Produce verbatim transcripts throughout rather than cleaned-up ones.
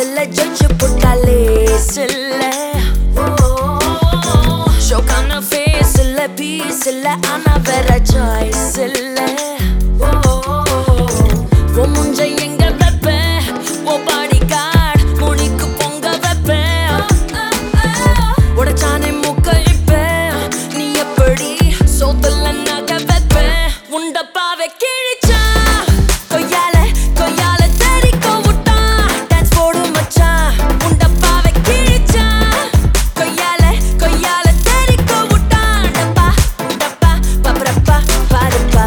சில்ல judge போட்டாலே சில்ல ஷோக்கான face இல்ல piece இல்ல ஆனா வேற சாய்ஸ் இல்ல ஓ முஞ்ச எங்க வெப்ப ஓ பாடி கார்டு முனிக்கு பொங்க வெப்ப உடச்சானே முக்க இப்ப நீ எப்படி சோத்துல நக வெப்ப உண்டப்பாவை கிழிச்சா கொய்யால கொய்யால தெரிக்க விட்டா டான்ஸ் போடு மச்சான் உண்டப்பாவை கிழிச்சா கொய்யால கொய்யால தெரிக்க விட்டா டப்பா டப்பா பப்ரப்பா பாருப்பா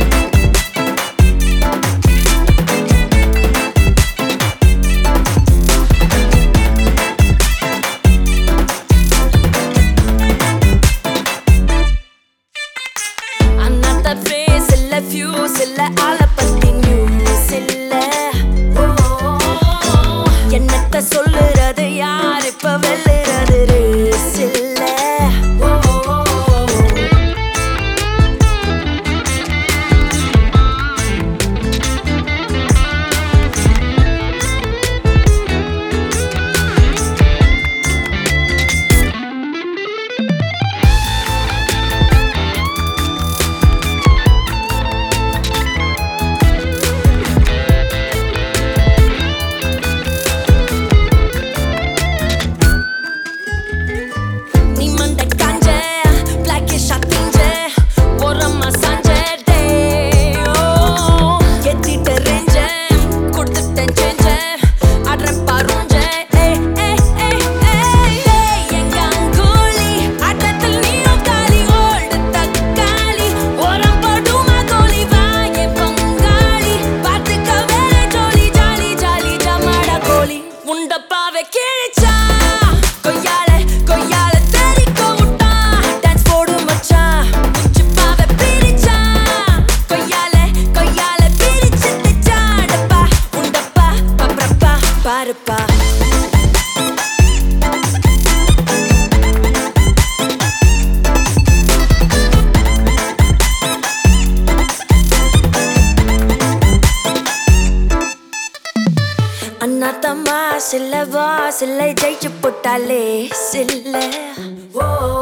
அண்ணாத்த ஃபேஸ் இல்ல ஃபியூஸ் இல்ல ஆள பத்தி நியூஸ் இல்ல என்னத்த சொல்லுறது யார் இப்ப வெல்லுறது ரேஸ் இல்ல நீ மண்ட காஞ்ச பிளாக்கிஷ் அத்திஞ்ச ஓரமா சாஞ்ச டே ஓ எத்திட்ட ரேஞ்ச கொடுத்துட்டேன் சேஞ்ச அட்ரன் பாருஞ்ச ஏய் ஏய் ஏய் ஏய் எங்க அங்கோலி அட்டத்தில் நீயும் காலி ஓல்டு தக்காளி ஓரம் போடுமா கோலி வாயே பங்காளி பார்த்துக்க வேற ஜோலி ஜாலி ஜாலி ஜமாடா கோலி உண்டப்பாவை கிழிச்சா கொய்யால கொய்யால தெரிக்க விட்டா டான்ஸ் போடு மச்சான் உச்சிப்பாவை பிரிச்சா கொய்யால கொய்யால பிரிச்சு திச்சா டப்பா உண்டப்பா பப்ரப்பா பாருப்பா அண்ணாத்தம்மா சில்ல வா சில்லை ஜெயிச்சு போட்டாலே சில்ல ஓ